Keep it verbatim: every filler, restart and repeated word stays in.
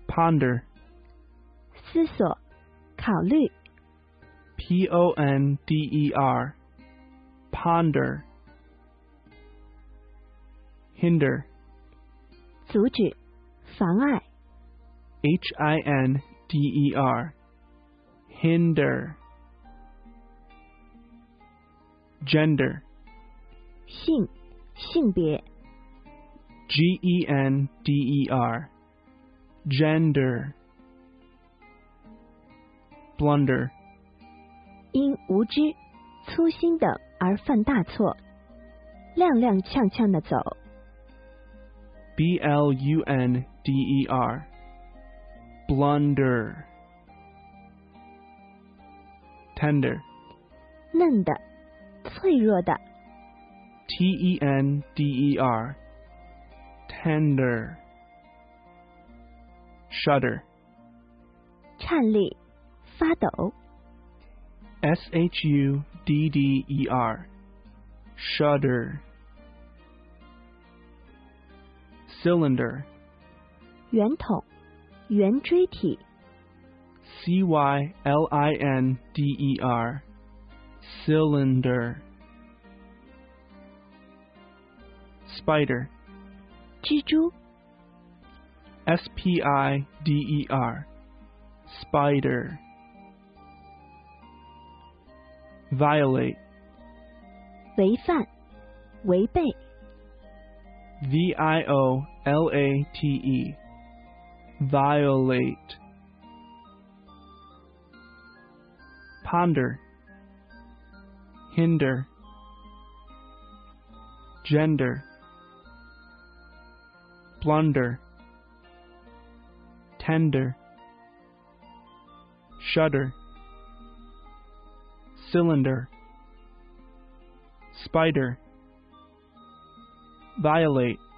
Ponder. 思索、考虑。 P O N D E R. Ponder. Hinder. 阻止、妨碍。 H I N D E R. Hinder. Gender. 性、性别。 G E N D E R. Gender. Blunder. 因无知、粗心等而犯大错，踉踉跄跄地走。 B L U N D E R. Blunder. Tender. 嫩的、脆弱的。 T E N D E R. Tender. Shudder. 颤栗、发抖。 S H U D D E R. Shudder. Cylinder. 圆筒、圆锥体。 C Y L I N D E R. Cylinder. Spider. 蜘蛛。 S P I D E R. Spider. Violate. 违反、违背。 V I O L A T E. Violate. Ponder. Hinder. Gender. Blunder. Tender. Shudder. Cylinder. Spider. Violate.